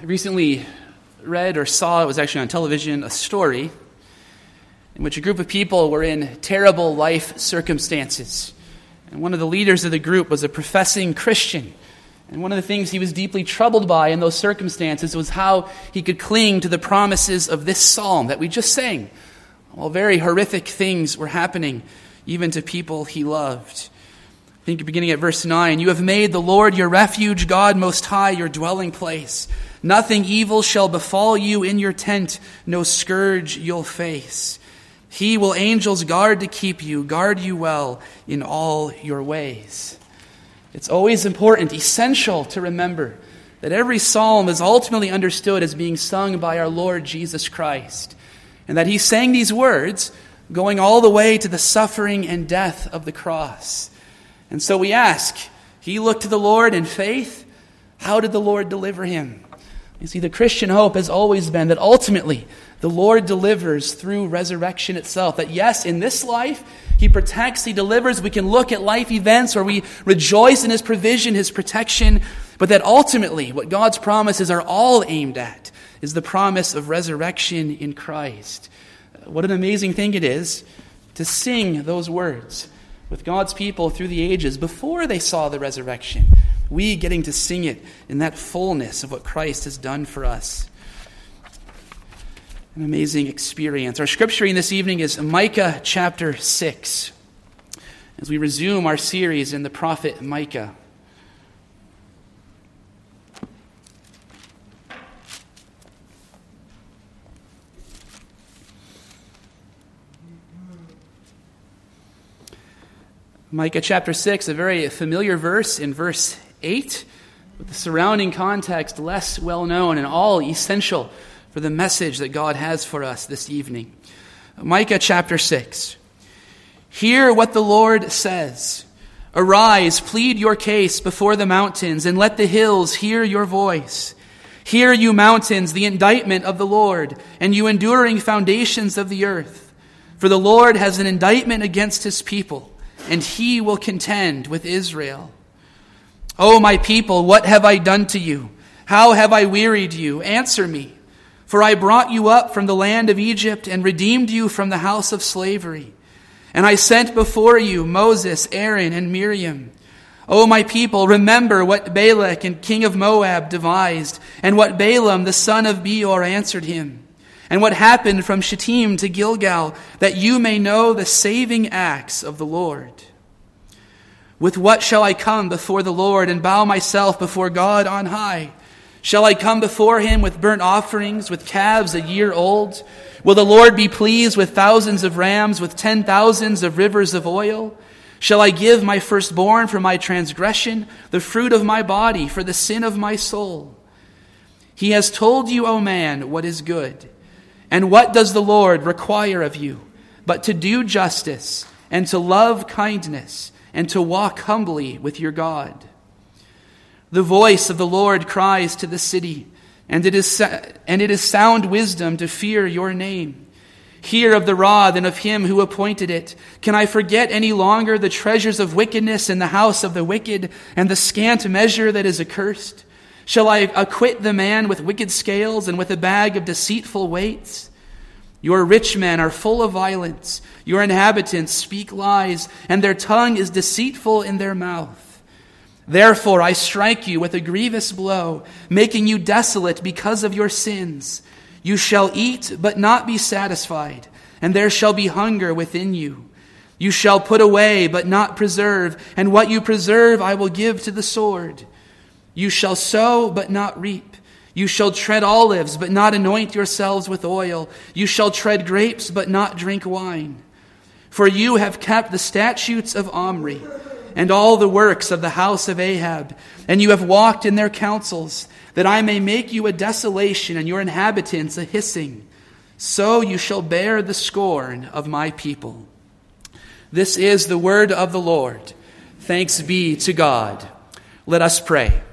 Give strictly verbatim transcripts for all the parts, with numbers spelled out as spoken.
I recently read or saw, it was actually on television, a story in which a group of people were in terrible life circumstances. And one of the leaders of the group was a professing Christian. And one of the things he was deeply troubled by in those circumstances was how he could cling to the promises of this psalm that we just sang. While very horrific things were happening, even to people he loved. I think beginning at verse nine, "You have made the Lord your refuge, God most high, your dwelling place. Nothing evil shall befall you in your tent, no scourge you'll face. He will angels guard to keep you, guard you well in all your ways." It's always important, essential to remember that every psalm is ultimately understood as being sung by our Lord Jesus Christ, and that he sang these words going all the way to the suffering and death of the cross. And so we ask, he looked to the Lord in faith. How did the Lord deliver him? You see, the Christian hope has always been that ultimately the Lord delivers through resurrection itself. That yes, in this life, he protects, he delivers. We can look at life events where we rejoice in his provision, his protection. But that ultimately, what God's promises are all aimed at is the promise of resurrection in Christ. What an amazing thing it is to sing those words with God's people through the ages before they saw the resurrection. We getting to sing it in that fullness of what Christ has done for us. An amazing experience. Our scripture reading this evening is Micah chapter six, as we resume our series in the prophet Micah. Micah chapter six, a very familiar verse in verse eight, with the surrounding context less well known and all essential for the message that God has for us this evening. Micah chapter six. "Hear what the Lord says. Arise, plead your case before the mountains, and let the hills hear your voice. Hear, you mountains, the indictment of the Lord, and you enduring foundations of the earth. For the Lord has an indictment against his people, and he will contend with Israel. O my people, what have I done to you? How have I wearied you? Answer me. For I brought you up from the land of Egypt and redeemed you from the house of slavery. And I sent before you Moses, Aaron, and Miriam. O my people, remember what Balak and king of Moab devised, and what Balaam the son of Beor answered him, and what happened from Shittim to Gilgal, that you may know the saving acts of the Lord. With what shall I come before the Lord and bow myself before God on high? Shall I come before him with burnt offerings, with calves a year old? Will the Lord be pleased with thousands of rams, with ten thousands of rivers of oil? Shall I give my firstborn for my transgression, the fruit of my body for the sin of my soul? He has told you, O man, what is good. And what does the Lord require of you, but to do justice, and to love kindness, and to walk humbly with your God? The voice of the Lord cries to the city, and it is and it is sound wisdom to fear your name. Hear of the rod and of him who appointed it. Can I forget any longer the treasures of wickedness in the house of the wicked, and the scant measure that is accursed? Shall I acquit the man with wicked scales and with a bag of deceitful weights? Your rich men are full of violence. Your inhabitants speak lies, and their tongue is deceitful in their mouth. Therefore I strike you with a grievous blow, making you desolate because of your sins. You shall eat, but not be satisfied, and there shall be hunger within you. You shall put away, but not preserve, and what you preserve I will give to the sword. You shall sow, but not reap. You shall tread olives, but not anoint yourselves with oil. You shall tread grapes, but not drink wine. For you have kept the statutes of Omri, and all the works of the house of Ahab, and you have walked in their counsels, that I may make you a desolation, and your inhabitants a hissing. So you shall bear the scorn of my people. This is the word of the Lord. Thanks be to God. Let us pray.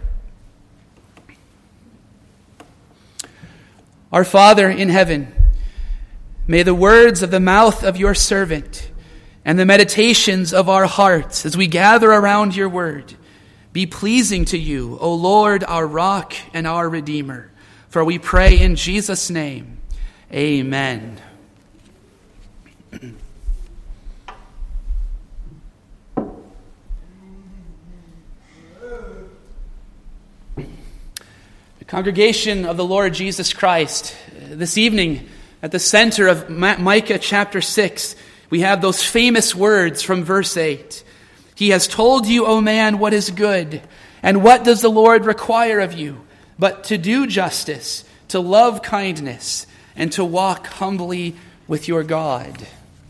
Our Father in heaven, may the words of the mouth of your servant and the meditations of our hearts as we gather around your word be pleasing to you, O Lord, our rock and our Redeemer. For we pray in Jesus' name. Amen. The congregation of the Lord Jesus Christ, this evening at the center of Micah chapter six, we have those famous words from verse eight. He has told you, O man, what is good, and what does the Lord require of you, but to do justice, to love kindness, and to walk humbly with your God.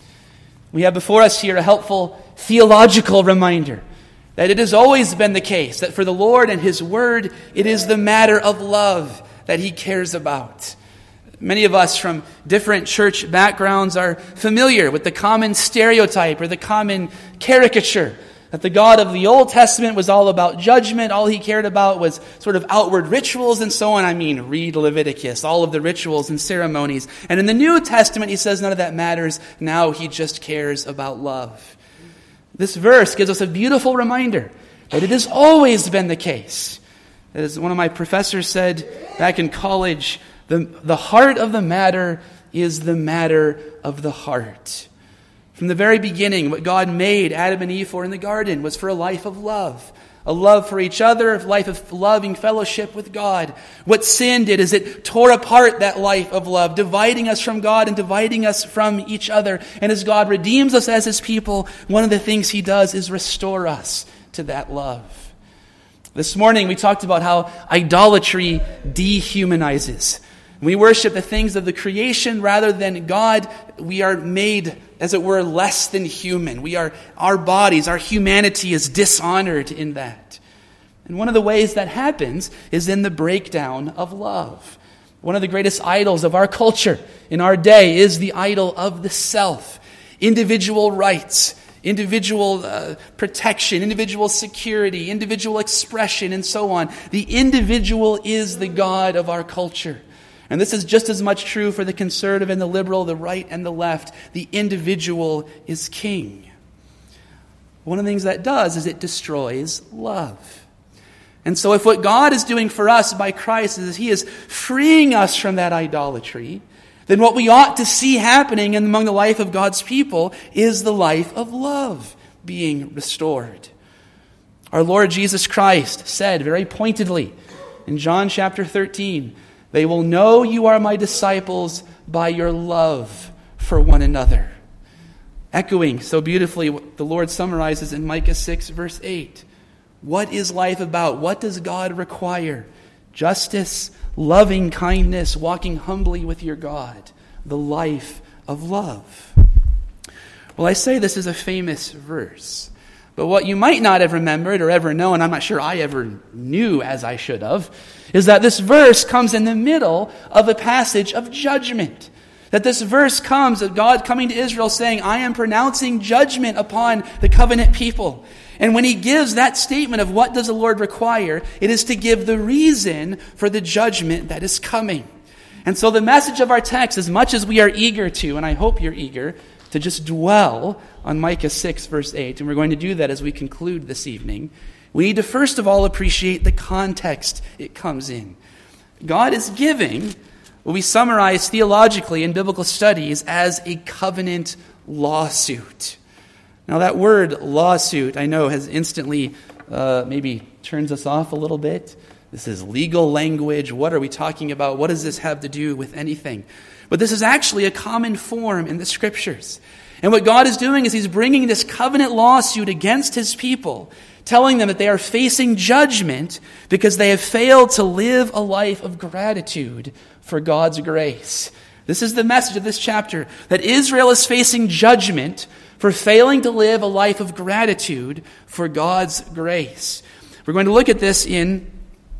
We have before us here a helpful theological reminder that it has always been the case that for the Lord and His Word, it is the matter of love that He cares about. Many of us from different church backgrounds are familiar with the common stereotype or the common caricature that the God of the Old Testament was all about judgment. All He cared about was sort of outward rituals and so on. I mean, read Leviticus, all of the rituals and ceremonies. And in the New Testament, He says none of that matters. Now He just cares about love. This verse gives us a beautiful reminder that it has always been the case. As one of my professors said back in college, the, the heart of the matter is the matter of the heart. From the very beginning, what God made Adam and Eve for in the garden was for a life of love. A love for each other, a life of loving fellowship with God. What sin did is it tore apart that life of love, dividing us from God and dividing us from each other. And as God redeems us as His people, one of the things He does is restore us to that love. This morning we talked about how idolatry dehumanizes. We worship the things of the creation rather than God. We are made, as it were, less than human. We are, our bodies, our humanity is dishonored in that. And one of the ways that happens is in the breakdown of love. One of the greatest idols of our culture in our day is the idol of the self. Individual rights, individual uh, protection, individual security, individual expression, and so on. The individual is the god of our culture. And this is just as much true for the conservative and the liberal, the right and the left. The individual is king. One of the things that does is it destroys love. And so if what God is doing for us by Christ is He is freeing us from that idolatry, then what we ought to see happening among the life of God's people is the life of love being restored. Our Lord Jesus Christ said very pointedly in John chapter thirteen, "They will know you are my disciples by your love for one another." Echoing so beautifully what the Lord summarizes in Micah six verse eight. What is life about? What does God require? Justice, loving kindness, walking humbly with your God. The life of love. Well, I say this is a famous verse. But what you might not have remembered or ever known, I'm not sure I ever knew as I should have, is that this verse comes in the middle of a passage of judgment. That this verse comes of God coming to Israel saying, I am pronouncing judgment upon the covenant people. And when He gives that statement of what does the Lord require, it is to give the reason for the judgment that is coming. And so the message of our text, as much as we are eager to, and I hope you're eager, to just dwell on Micah six verse eight, and we're going to do that as we conclude this evening, we need to first of all appreciate the context it comes in. God is giving what we summarize theologically in biblical studies as a covenant lawsuit. Now that word lawsuit, I know, has instantly uh, maybe turns us off a little bit. This is legal language. What are we talking about? What does this have to do with anything? But this is actually a common form in the Scriptures. And what God is doing is He's bringing this covenant lawsuit against His people, telling them that they are facing judgment because they have failed to live a life of gratitude for God's grace. This is the message of this chapter, that Israel is facing judgment for failing to live a life of gratitude for God's grace. We're going to look at this in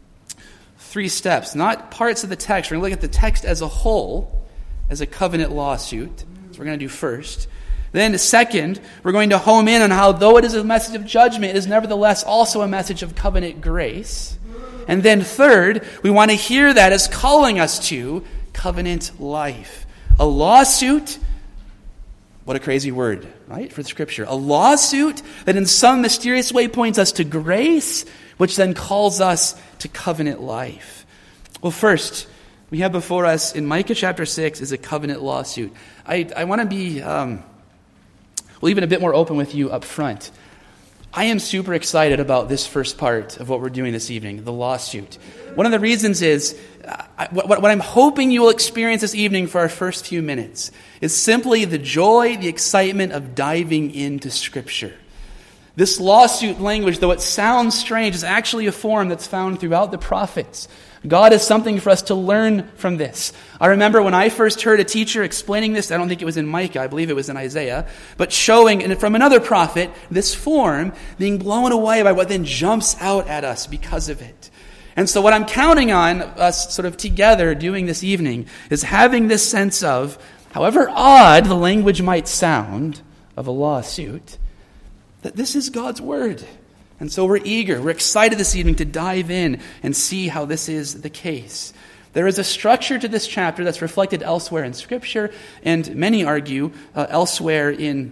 three steps, not parts of the text. We're going to look at the text as a whole, as a covenant lawsuit. That's what we're going to do first. Then second, we're going to home in on how, though it is a message of judgment, it is nevertheless also a message of covenant grace. And then third, we want to hear that as calling us to covenant life. A lawsuit, what a crazy word, right, for the Scripture. A lawsuit that in some mysterious way points us to grace, which then calls us to covenant life. Well, first, we have before us in Micah chapter six is a covenant lawsuit. I, I want to be, um, well, even a bit more open with you up front. I am super excited about this first part of what we're doing this evening, the lawsuit. One of the reasons is, uh, what, what I'm hoping you will experience this evening for our first few minutes is simply the joy, the excitement of diving into Scripture. This lawsuit language, though it sounds strange, is actually a form that's found throughout the prophets. God has something for us to learn from this. I remember when I first heard a teacher explaining this, I don't think it was in Micah, I believe it was in Isaiah, but showing and from another prophet this form being blown away by what then jumps out at us because of it. And so what I'm counting on us sort of together doing this evening is having this sense of, however odd the language might sound of a lawsuit, that this is God's word. And so we're eager, we're excited this evening to dive in and see how this is the case. There is a structure to this chapter that's reflected elsewhere in Scripture, and many argue uh, elsewhere in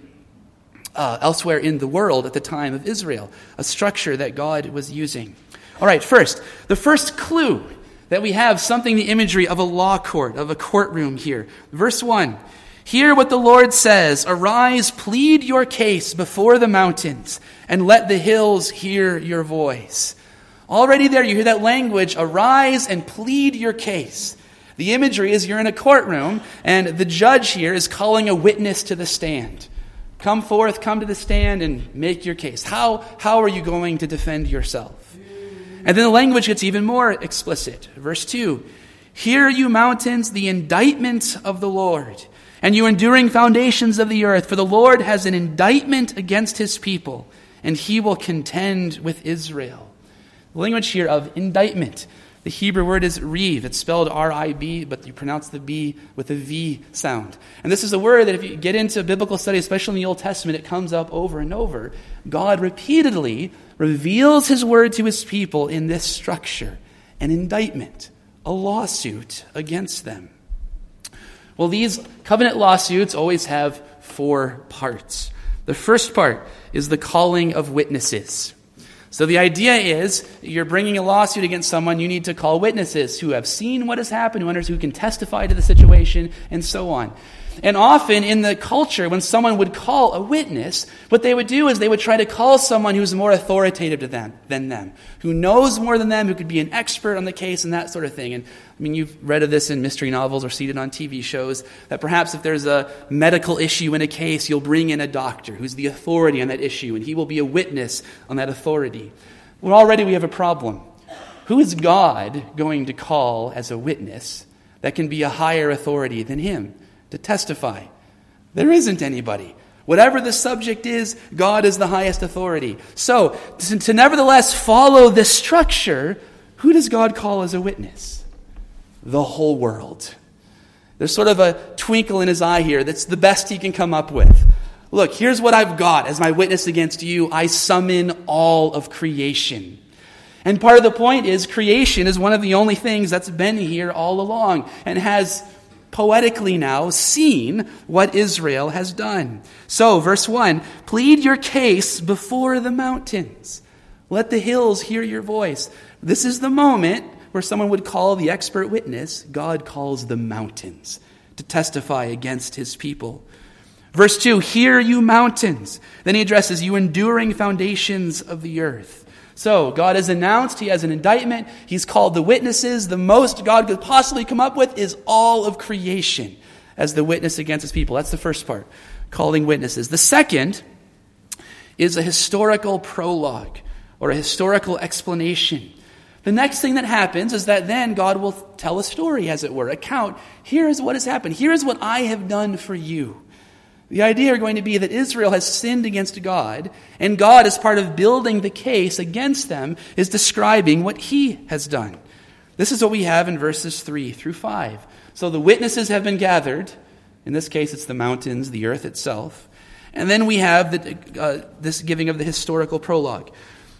uh, elsewhere in the world at the time of Israel, a structure that God was using. All right, first, the first clue that we have something the imagery of a law court, of a courtroom here. Verse one, hear what the Lord says, arise, plead your case before the mountains, and let the hills hear your voice. Already there you hear that language, arise and plead your case. The imagery is you're in a courtroom, and the judge here is calling a witness to the stand. Come forth, come to the stand, and make your case. How, how are you going to defend yourself? And then the language gets even more explicit. Verse two, hear you mountains, the indictment of the Lord, and you enduring foundations of the earth, for the Lord has an indictment against his people, and he will contend with Israel. The language here of indictment. The Hebrew word is riv. It's spelled R I B, but you pronounce the B with a V sound. And this is a word that if you get into biblical study, especially in the Old Testament, it comes up over and over. God repeatedly reveals his word to his people in this structure, an indictment, a lawsuit against them. Well, these covenant lawsuits always have four parts. The first part is the calling of witnesses. So the idea is you're bringing a lawsuit against someone, you need to call witnesses who have seen what has happened, who understand, who can testify to the situation, and so on. And often in the culture, when someone would call a witness, what they would do is they would try to call someone who's more authoritative to them than them, who knows more than them, who could be an expert on the case and that sort of thing. And I mean, you've read of this in mystery novels or seen it on T V shows, that perhaps if there's a medical issue in a case, you'll bring in a doctor who's the authority on that issue, and he will be a witness on that authority. Well, already we have a problem. Who is God going to call as a witness that can be a higher authority than him to testify? There isn't anybody. Whatever the subject is, God is the highest authority. So, to, to nevertheless follow this structure, who does God call as a witness? The whole world. There's sort of a twinkle in his eye here. That's the best he can come up with. Look, here's what I've got as my witness against you. I summon all of creation. And part of the point is creation is one of the only things that's been here all along and has poetically now seen what Israel has done. So, verse one, plead your case before the mountains. Let the hills hear your voice. This is the moment where someone would call the expert witness. God calls the mountains to testify against his people. Verse two, hear you mountains. Then he addresses you enduring foundations of the earth. So God has announced he has an indictment. He's called the witnesses. The most God could possibly come up with is all of creation as the witness against his people. That's the first part, calling witnesses. The second is a historical prologue or a historical explanation. The next thing that happens is that then God will tell a story, as it were, account. Here is what has happened. Here is what I have done for you. The idea are going to be that Israel has sinned against God, and God, as part of building the case against them, is describing what he has done. This is what we have in verses three through five. So the witnesses have been gathered. In this case, it's the mountains, the earth itself. And then we have the, uh, this giving of the historical prologue.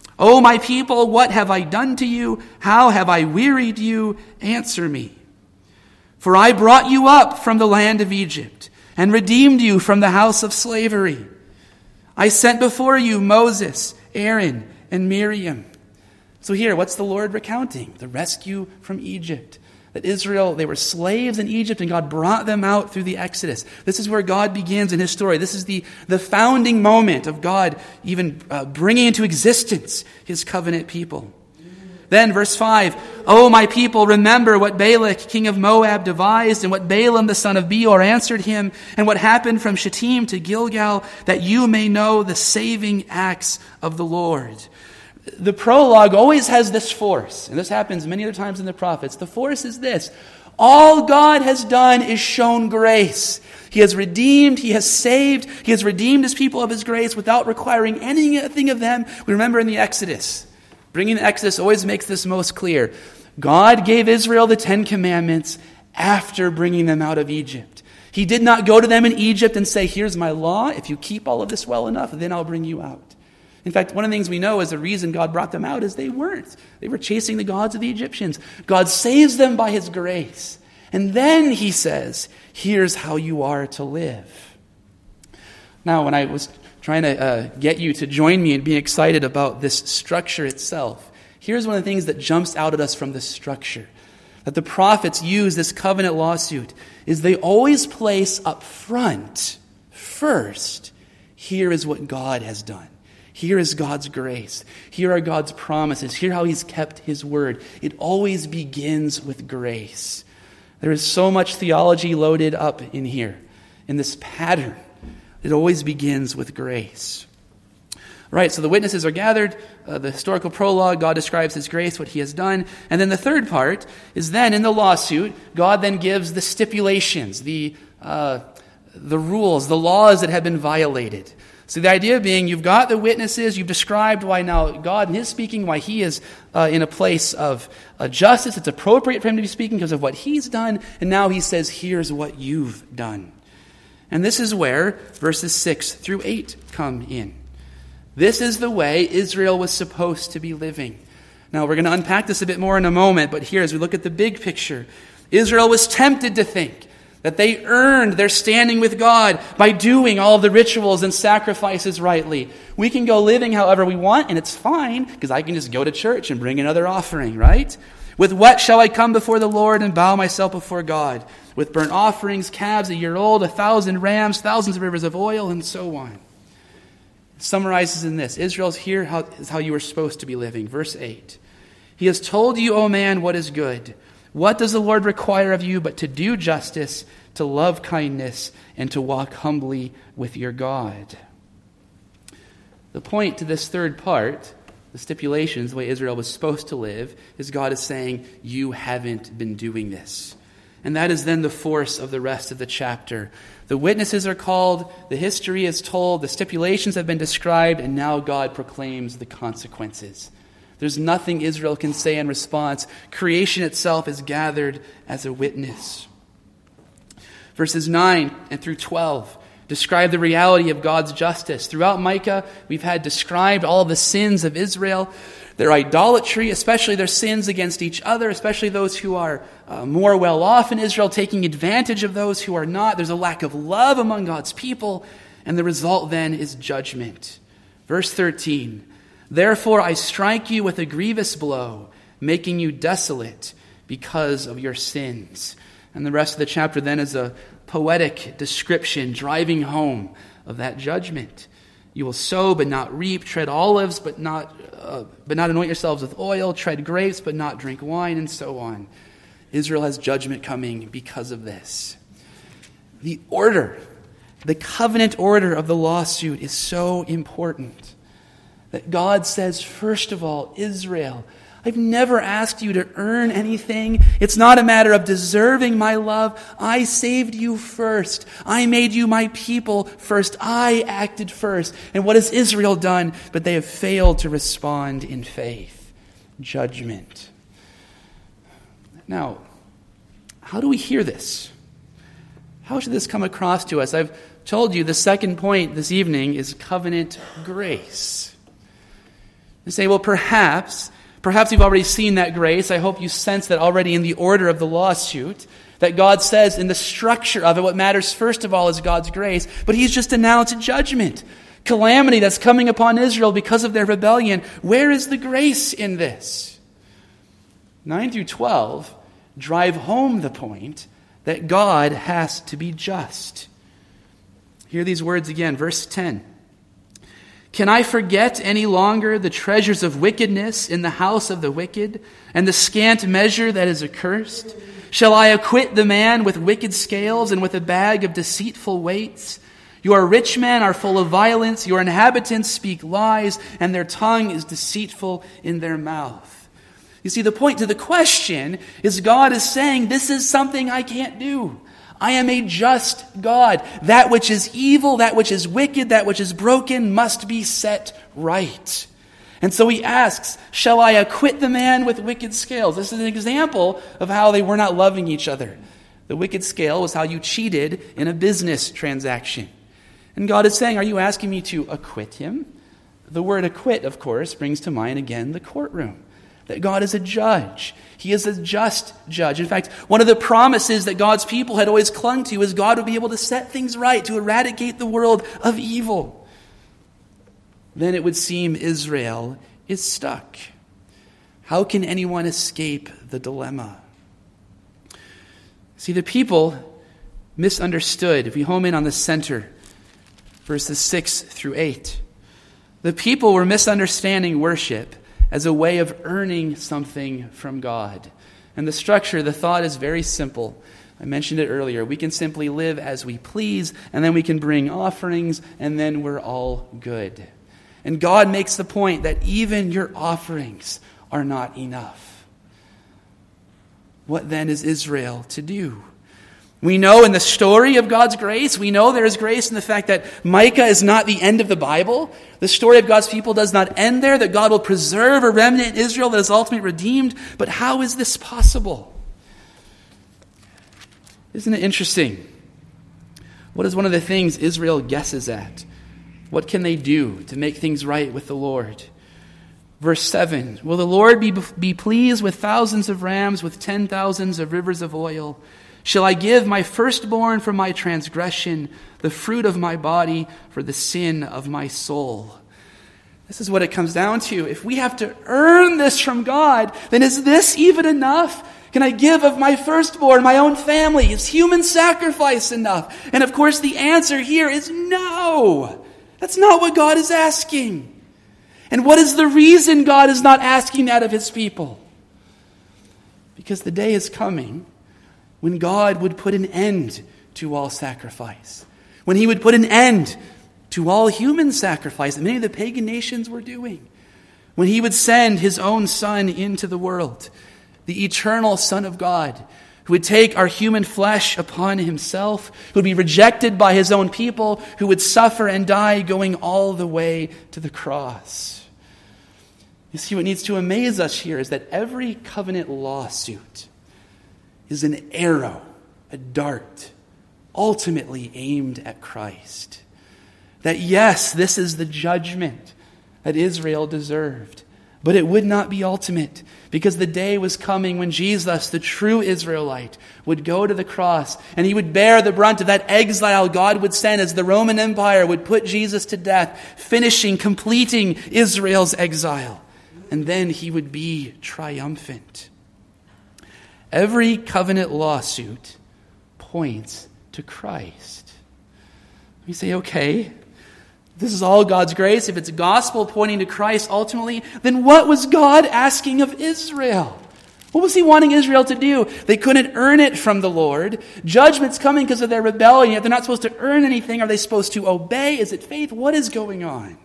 O my people, what have I done to you? How have I wearied you? Answer me. For I brought you up from the land of Egypt, and redeemed you from the house of slavery. I sent before you Moses, Aaron, and Miriam. So here, what's the Lord recounting? The rescue from Egypt. That Israel, they were slaves in Egypt, and God brought them out through the Exodus. This is where God begins in his story. This is the, the founding moment of God even uh, bringing into existence his covenant people. Then, verse five, O my people, remember what Balak, king of Moab, devised, and what Balaam, the son of Beor, answered him, and what happened from Shittim to Gilgal, that you may know the saving acts of the Lord. The prologue always has this force, and this happens many other times in the prophets. The force is this: all God has done is shown grace. He has redeemed, he has saved, he has redeemed his people of his grace without requiring anything of them. We remember in the Exodus, bringing the Exodus always makes this most clear. God gave Israel the Ten Commandments after bringing them out of Egypt. He did not go to them in Egypt and say, here's my law. If you keep all of this well enough, then I'll bring you out. In fact, one of the things we know is the reason God brought them out is they weren't. They were chasing the gods of the Egyptians. God saves them by his grace. And then he says, here's how you are to live. Now, when I was trying to uh, get you to join me in being excited about this structure itself, here's one of the things that jumps out at us from this structure. That the prophets use this covenant lawsuit is they always place up front, first, here is what God has done. Here is God's grace. Here are God's promises. Here how he's kept his word. It always begins with grace. There is so much theology loaded up in here, in this pattern. It always begins with grace. Right, so the witnesses are gathered. Uh, the historical prologue, God describes his grace, what he has done. And then the third part is then in the lawsuit, God then gives the stipulations, the uh, the rules, the laws that have been violated. So the idea being, you've got the witnesses, you've described why now God in his speaking, why he is uh, in a place of uh, justice. It's appropriate for him to be speaking because of what he's done. And now he says, here's what you've done. And this is where verses six through eight come in. This is the way Israel was supposed to be living. Now we're going to unpack this a bit more in a moment, but here as we look at the big picture, Israel was tempted to think that they earned their standing with God by doing all of the rituals and sacrifices rightly. We can go living however we want, and it's fine, because I can just go to church and bring another offering, right? With what shall I come before the Lord and bow myself before God? With burnt offerings, calves a year old, a thousand rams, thousands of rivers of oil, and so on. It summarizes in this: Israel's here how, is how you are supposed to be living. Verse eight. He has told you, O man, what is good. What does the Lord require of you but to do justice, to love kindness, and to walk humbly with your God? The point to this third part, the stipulations, the way Israel was supposed to live, is God is saying, you haven't been doing this. And that is then the force of the rest of the chapter. The witnesses are called, the history is told, the stipulations have been described, and now God proclaims the consequences. There's nothing Israel can say in response. Creation itself is gathered as a witness. Verses nine and through twelve describe the reality of God's justice. Throughout Micah, we've had described all of the sins of Israel, their idolatry, especially their sins against each other, especially those who are uh, more well off in Israel, taking advantage of those who are not. There's a lack of love among God's people, and the result then is judgment. Verse thirteen, therefore I strike you with a grievous blow, making you desolate because of your sins. And the rest of the chapter then is a poetic description driving home of that judgment. You will sow but not reap, tread olives but not uh, but not anoint yourselves with oil, tread grapes but not drink wine, and so on. Israel has judgment coming because of this. The order, the covenant order of the lawsuit is so important. That God says, first of all, Israel, I've never asked you to earn anything. It's not a matter of deserving my love. I saved you first. I made you my people first. I acted first. And what has Israel done? But they have failed to respond in faith. Judgment. Now, how do we hear this? How should this come across to us? I've told you the second point this evening is covenant grace. You say, well, perhaps, perhaps you've already seen that grace. I hope you sense that already in the order of the lawsuit, that God says in the structure of it, what matters first of all is God's grace, but he's just announced judgment, calamity that's coming upon Israel because of their rebellion. Where is the grace in this? nine through twelve drive home the point that God has to be just. Hear these words again, verse ten. Can I forget any longer the treasures of wickedness in the house of the wicked, and the scant measure that is accursed? Shall I acquit the man with wicked scales and with a bag of deceitful weights? Your rich men are full of violence, your inhabitants speak lies, and their tongue is deceitful in their mouth. You see, the point to the question is God is saying, this is something I can't do. I am a just God. That which is evil, that which is wicked, that which is broken must be set right. And so he asks, shall I acquit the man with wicked scales? This is an example of how they were not loving each other. The wicked scale was how you cheated in a business transaction. And God is saying, are you asking me to acquit him? The word acquit, of course, brings to mind again the courtroom. That God is a judge. He is a just judge. In fact, one of the promises that God's people had always clung to is God would be able to set things right, to eradicate the world of evil. Then it would seem Israel is stuck. How can anyone escape the dilemma? See, the people misunderstood. If we home in on the center, verses six through eight, the people were misunderstanding worship as a way of earning something from God. And the structure, the thought is very simple. I mentioned it earlier. We can simply live as we please, and then we can bring offerings, and then we're all good. And God makes the point that even your offerings are not enough. What then is Israel to do? We know in the story of God's grace, we know there is grace in the fact that Micah is not the end of the Bible. The story of God's people does not end there, that God will preserve a remnant in Israel that is ultimately redeemed. But how is this possible? Isn't it interesting? What is one of the things Israel guesses at? What can they do to make things right with the Lord? Verse seven, will the Lord be, be pleased with thousands of rams, with ten thousands of rivers of oil? Shall I give my firstborn for my transgression, the fruit of my body for the sin of my soul? This is what it comes down to. If we have to earn this from God, then is this even enough? Can I give of my firstborn, my own family? Is human sacrifice enough? And of course the answer here is no. That's not what God is asking. And what is the reason God is not asking that of his people? Because the day is coming when God would put an end to all sacrifice. When he would put an end to all human sacrifice that many of the pagan nations were doing. When he would send his own Son into the world, the eternal Son of God, who would take our human flesh upon himself, who would be rejected by his own people, who would suffer and die going all the way to the cross. You see, what needs to amaze us here is that every covenant lawsuit is an arrow, a dart, ultimately aimed at Christ. That yes, this is the judgment that Israel deserved, but it would not be ultimate, because the day was coming when Jesus, the true Israelite, would go to the cross, and he would bear the brunt of that exile God would send as the Roman Empire would put Jesus to death, finishing, completing Israel's exile. And then he would be triumphant. Every covenant lawsuit points to Christ. We say, okay, this is all God's grace. If it's gospel pointing to Christ ultimately, then what was God asking of Israel? What was he wanting Israel to do? They couldn't earn it from the Lord. Judgment's coming because of their rebellion, yet they're not supposed to earn anything. Are they supposed to obey? Is it faith? What is going on?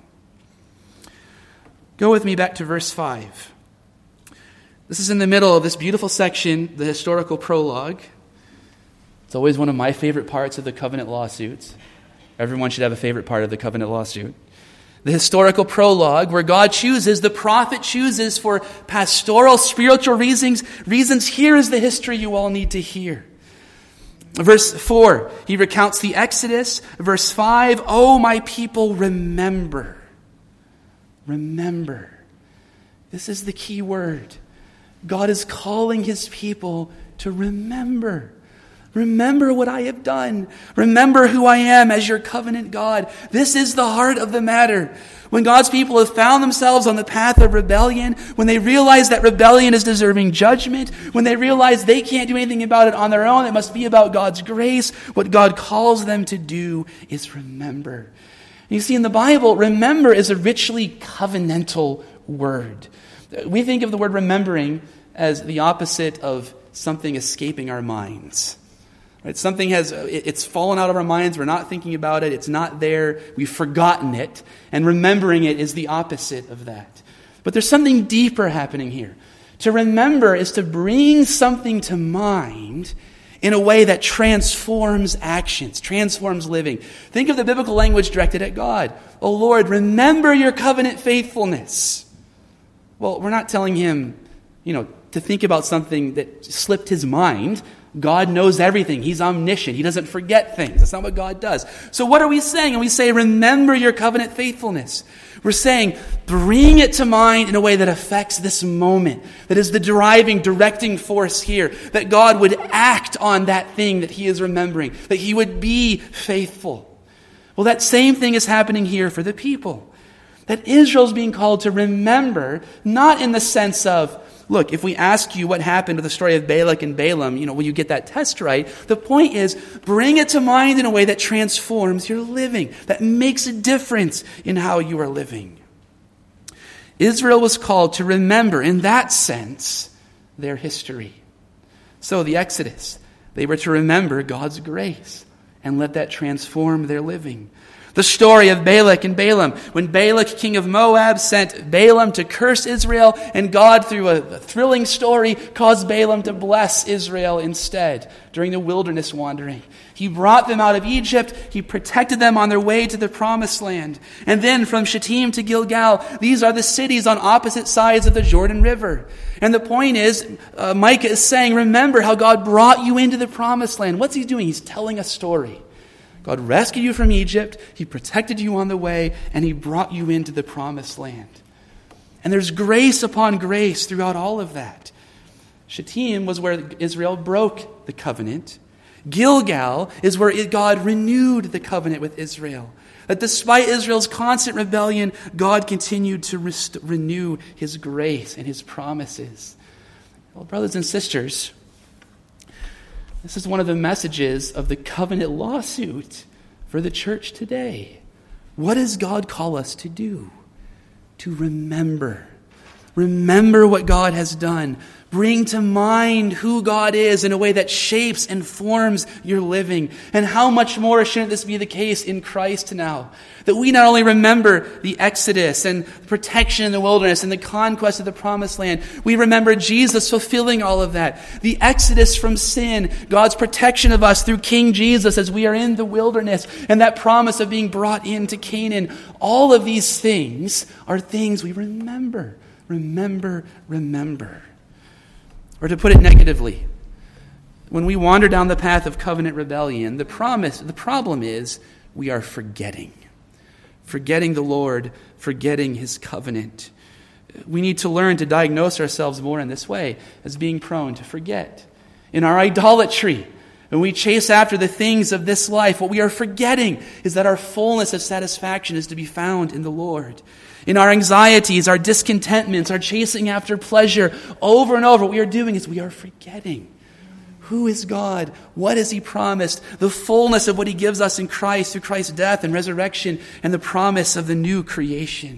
Go with me back to verse five. This is in the middle of this beautiful section, the historical prologue. It's always one of my favorite parts of the covenant lawsuits. Everyone should have a favorite part of the covenant lawsuit. The historical prologue, where God chooses, the prophet chooses for pastoral, spiritual reasons. Reasons, here is the history you all need to hear. Verse four, he recounts the Exodus. Verse five, oh, my people, remember. Remember. This is the key word. God is calling his people to remember. Remember what I have done. Remember who I am as your covenant God. This is the heart of the matter. When God's people have found themselves on the path of rebellion, when they realize that rebellion is deserving judgment, when they realize they can't do anything about it on their own, it must be about God's grace, what God calls them to do is remember. You see, in the Bible, remember is a richly covenantal word. We think of the word remembering as the opposite of something escaping our minds. Right? Something has, it's fallen out of our minds. We're not thinking about it. It's not there. We've forgotten it. And remembering it is the opposite of that. But there's something deeper happening here. To remember is to bring something to mind in a way that transforms actions, transforms living. Think of the biblical language directed at God. Oh Lord, remember your covenant faithfulness. Well, we're not telling him, you know, to think about something that slipped his mind. God knows everything. He's omniscient. He doesn't forget things. That's not what God does. So what are we saying? And we say, remember your covenant faithfulness. We're saying, bring it to mind in a way that affects this moment, that is the driving, directing force here, that God would act on that thing that he is remembering, that he would be faithful. Well, that same thing is happening here for the people. That Israel's being called to remember, not in the sense of, look, if we ask you what happened to the story of Balak and Balaam, you know, will you get that test right? The point is, bring it to mind in a way that transforms your living, that makes a difference in how you are living. Israel was called to remember, in that sense, their history. So the Exodus, they were to remember God's grace and let that transform their living. The story of Balak and Balaam, when Balak, king of Moab, sent Balaam to curse Israel, and God, through a, a thrilling story, caused Balaam to bless Israel instead during the wilderness wandering. He brought them out of Egypt. He protected them on their way to the promised land. And then from Shittim to Gilgal, these are the cities on opposite sides of the Jordan River. And the point is, uh, Micah is saying, remember how God brought you into the promised land. What's he doing? He's telling a story. God rescued you from Egypt, he protected you on the way, and he brought you into the promised land. And there's grace upon grace throughout all of that. Shittim was where Israel broke the covenant. Gilgal is where God renewed the covenant with Israel. That despite Israel's constant rebellion, God continued to rest- renew his grace and his promises. Well, brothers and sisters, this is one of the messages of the covenant lawsuit for the church today. What does God call us to do? To remember. Remember what God has done. Bring to mind who God is in a way that shapes and forms your living. And how much more shouldn't this be the case in Christ now? That we not only remember the Exodus and protection in the wilderness and the conquest of the promised land, we remember Jesus fulfilling all of that. The Exodus from sin, God's protection of us through King Jesus as we are in the wilderness, and that promise of being brought into Canaan. All of these things are things we remember. Remember, remember. Or to put it negatively, when we wander down the path of covenant rebellion, the promise, the problem is we are forgetting. Forgetting the Lord, forgetting his covenant. We need to learn to diagnose ourselves more in this way, as being prone to forget. In our idolatry, when we chase after the things of this life, what we are forgetting is that our fullness of satisfaction is to be found in the Lord. In our anxieties, our discontentments, our chasing after pleasure, over and over, what we are doing is we are forgetting. Who is God? What has he promised? The fullness of what he gives us in Christ through Christ's death and resurrection, and the promise of the new creation.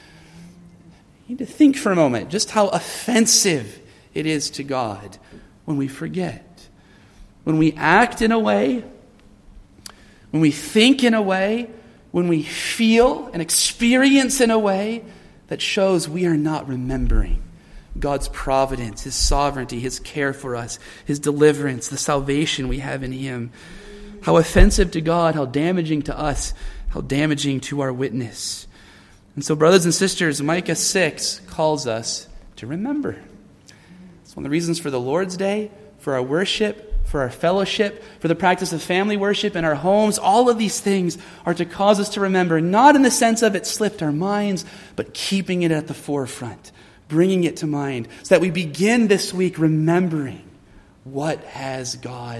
You need to think for a moment just how offensive it is to God when we forget. When we act in a way, when we think in a way, when we feel and experience in a way that shows we are not remembering God's providence, his sovereignty, his care for us, his deliverance, the salvation we have in him. How offensive to God, how damaging to us, how damaging to our witness. And so, brothers and sisters, Micah six calls us to remember. It's one of the reasons for the Lord's Day, for our worship, for our fellowship, for the practice of family worship in our homes. All of these things are to cause us to remember, not in the sense of it slipped our minds, but keeping it at the forefront, bringing it to mind, so that we begin this week remembering what has God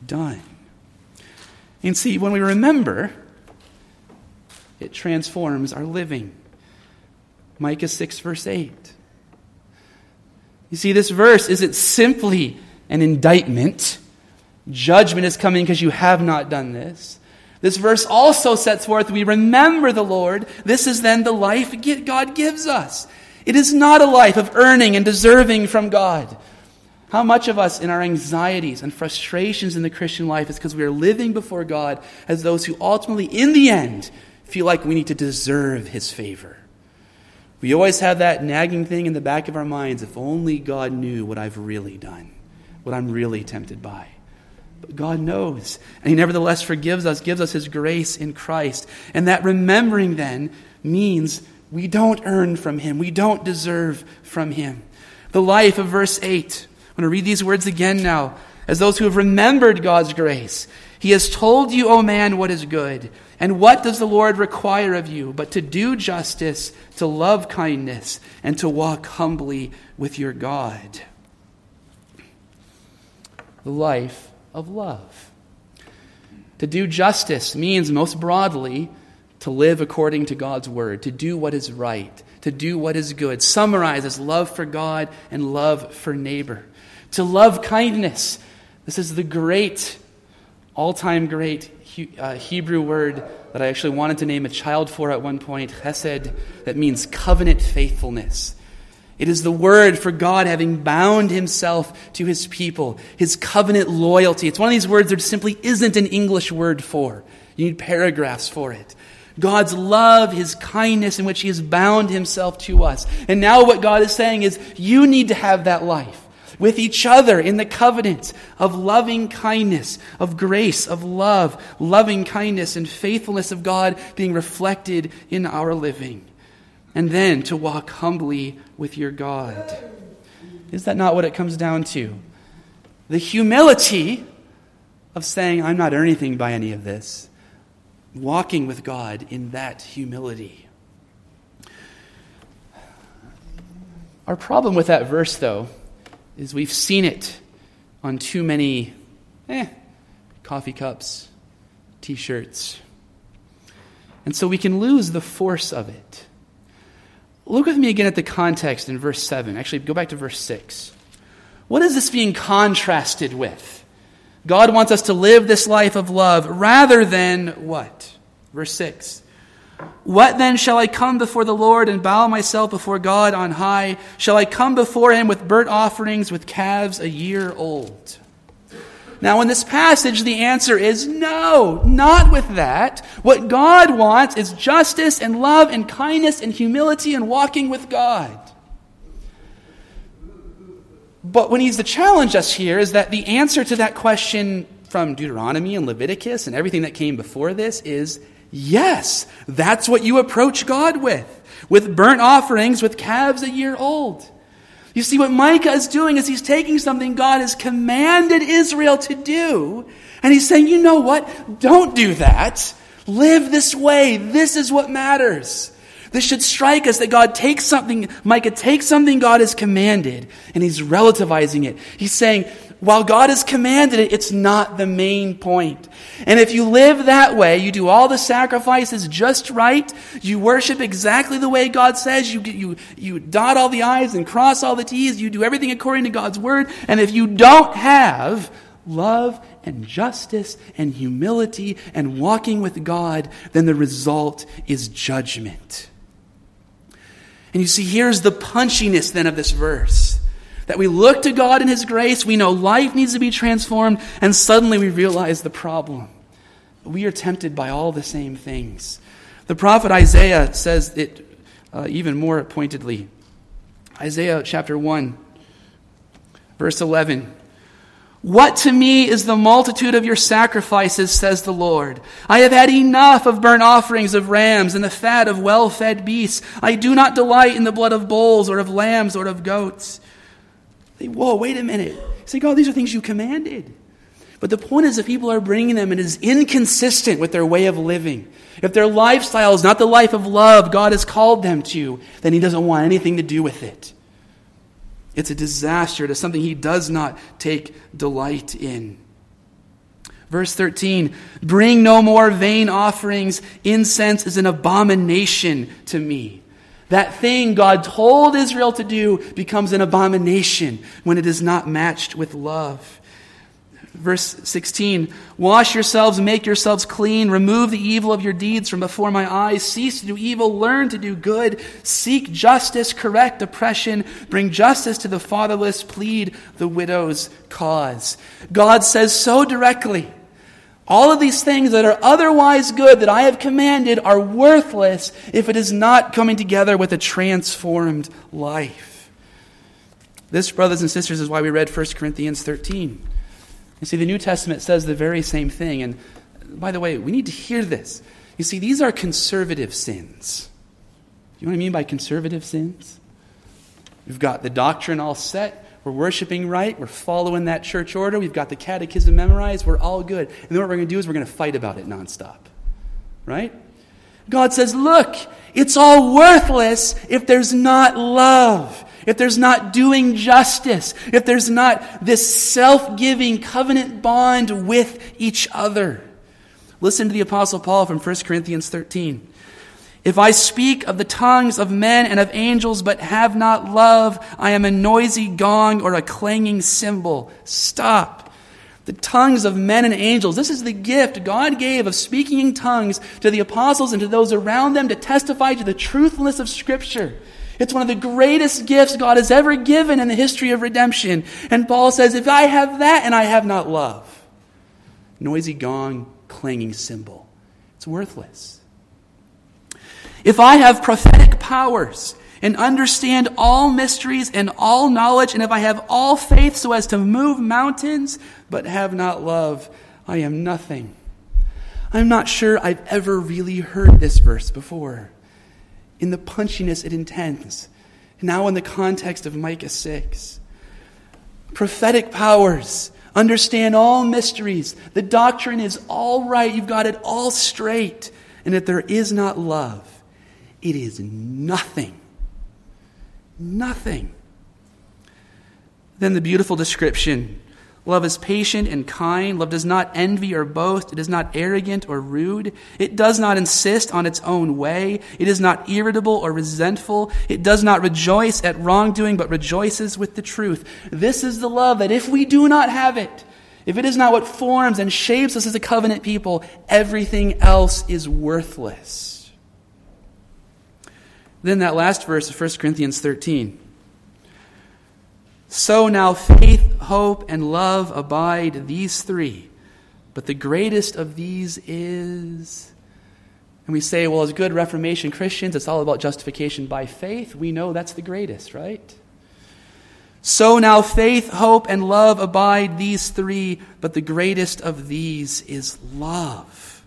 done. And see, when we remember, it transforms our living. Micah six, verse eight. You see, this verse isn't simply an indictment. Judgment is coming because you have not done this. This verse also sets forth, we remember the Lord. This is then the life God gives us. It is not a life of earning and deserving from God. How much of us in our anxieties and frustrations in the Christian life is because we are living before God as those who ultimately, in the end, feel like we need to deserve His favor. We always have that nagging thing in the back of our minds, if only God knew what I've really done, what I'm really tempted by. But God knows, and He nevertheless forgives us, gives us His grace in Christ. And that remembering then means we don't earn from Him, we don't deserve from Him. The life of verse eight. I'm going to read these words again now. As those who have remembered God's grace. He has told you, O man, what is good. And what does the Lord require of you but to do justice, to love kindness, and to walk humbly with your God? The life of love. To do justice means, most broadly, to live according to God's word, to do what is right, to do what is good. Summarized as love for God and love for neighbor. To love kindness. This is the great, all-time great uh, Hebrew word that I actually wanted to name a child for at one point, chesed, that means covenant faithfulness. It is the word for God having bound Himself to His people, His covenant loyalty. It's one of these words there simply isn't an English word for. You need paragraphs for it. God's love, His kindness in which He has bound Himself to us. And now what God is saying is, you need to have that life with each other in the covenant of loving kindness, of grace, of love, loving kindness and faithfulness of God being reflected in our living. And then to walk humbly with your God. Is that not what it comes down to? The humility of saying, I'm not earning anything by any of this. Walking with God in that humility. Our problem with that verse, though, is we've seen it on too many eh, coffee cups, t-shirts. And so we can lose the force of it. Look with me again at the context in verse seven. Actually, go back to verse six. What is this being contrasted with? God wants us to live this life of love rather than what? Verse six. What then shall I come before the Lord and bow myself before God on high? Shall I come before Him with burnt offerings, with calves a year old? Now in this passage, the answer is no, not with that. What God wants is justice and love and kindness and humility and walking with God. But what needs to challenge us here is that the answer to that question from Deuteronomy and Leviticus and everything that came before this is yes, that's what you approach God with. With burnt offerings, with calves a year old. You see, what Micah is doing is he's taking something God has commanded Israel to do, and he's saying, you know what? Don't do that. Live this way. This is what matters. This should strike us that God takes something, Micah takes something God has commanded, and he's relativizing it. He's saying, while God has commanded it, it's not the main point. And if you live that way, you do all the sacrifices just right, you worship exactly the way God says, you, you, you dot all the I's and cross all the T's, you do everything according to God's word, and if you don't have love and justice and humility and walking with God, then the result is judgment. And you see, here's the punchiness then of this verse. That we look to God in His grace, we know life needs to be transformed, and suddenly we realize the problem. We are tempted by all the same things. The prophet Isaiah says it uh, even more pointedly. Isaiah chapter one, verse eleven. What to me is the multitude of your sacrifices, says the Lord. I have had enough of burnt offerings of rams and the fat of well-fed beasts. I do not delight in the blood of bulls or of lambs or of goats. Whoa, wait a minute. Say, God, these are things you commanded. But the point is, if people are bringing them and it is inconsistent with their way of living, if their lifestyle is not the life of love God has called them to, then He doesn't want anything to do with it. It's a disaster. It is something He does not take delight in. Verse thirteen, bring no more vain offerings. Incense is an abomination to me. That thing God told Israel to do becomes an abomination when it is not matched with love. Verse sixteen, wash yourselves, make yourselves clean, remove the evil of your deeds from before my eyes, cease to do evil, learn to do good, seek justice, correct oppression, bring justice to the fatherless, plead the widow's cause. God says so directly, all of these things that are otherwise good that I have commanded are worthless if it is not coming together with a transformed life. This, brothers and sisters, is why we read First Corinthians thirteen. You see, the New Testament says the very same thing. And by the way, we need to hear this. You see, these are conservative sins. You know what I mean by conservative sins? We've got the doctrine all set. We're worshiping right. We're following that church order. We've got the catechism memorized. We're all good. And then what we're going to do is we're going to fight about it nonstop. Right? God says, look, it's all worthless if there's not love. If there's not doing justice, if there's not this self-giving covenant bond with each other. Listen to the Apostle Paul from First Corinthians thirteen. If I speak of the tongues of men and of angels but have not love, I am a noisy gong or a clanging cymbal. Stop. The tongues of men and angels. This is the gift God gave of speaking in tongues to the apostles and to those around them to testify to the truthfulness of Scripture. It's one of the greatest gifts God has ever given in the history of redemption. And Paul says, if I have that and I have not love, noisy gong, clanging cymbal, it's worthless. If I have prophetic powers and understand all mysteries and all knowledge, and if I have all faith so as to move mountains, but have not love, I am nothing. I'm not sure I've ever really heard this verse before. In the punchiness it intends. Now in the context of Micah six. Prophetic powers. Understand all mysteries. The doctrine is all right. You've got it all straight. And if there is not love, it is nothing. Nothing. Then the beautiful description. Love is patient and kind. Love does not envy or boast. It is not arrogant or rude. It does not insist on its own way. It is not irritable or resentful. It does not rejoice at wrongdoing, but rejoices with the truth. This is the love that if we do not have it, if it is not what forms and shapes us as a covenant people, everything else is worthless. Then that last verse of First Corinthians thirteen. So now faith, hope, and love abide, these three. But the greatest of these is... And we say, well, as good Reformation Christians, it's all about justification by faith. We know that's the greatest, right? So now faith, hope, and love abide, these three. But the greatest of these is love.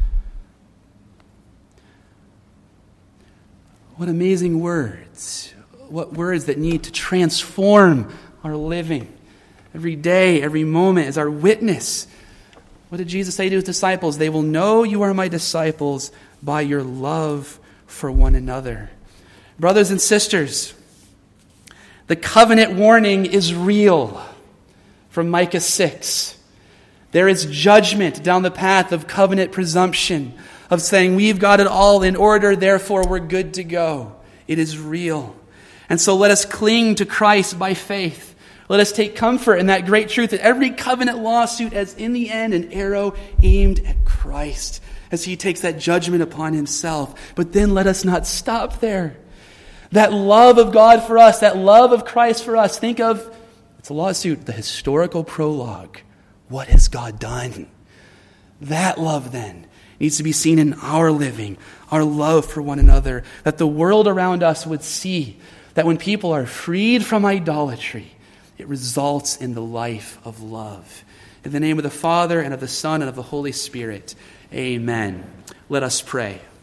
What amazing words. What words that need to transform our living. Every day, every moment is our witness. What did Jesus say to his disciples? They will know you are my disciples by your love for one another. Brothers and sisters, the covenant warning is real from Micah six. There is judgment down the path of covenant presumption, of saying we've got it all in order, therefore we're good to go. It is real. And so let us cling to Christ by faith. Let us take comfort in that great truth that every covenant lawsuit has in the end an arrow aimed at Christ as he takes that judgment upon himself. But then let us not stop there. That love of God for us, that love of Christ for us, think of, it's a lawsuit, the historical prologue. What has God done? That love then needs to be seen in our living, our love for one another, that the world around us would see that when people are freed from idolatry, it results in the life of love. In the name of the Father, and of the Son, and of the Holy Spirit, amen. Let us pray.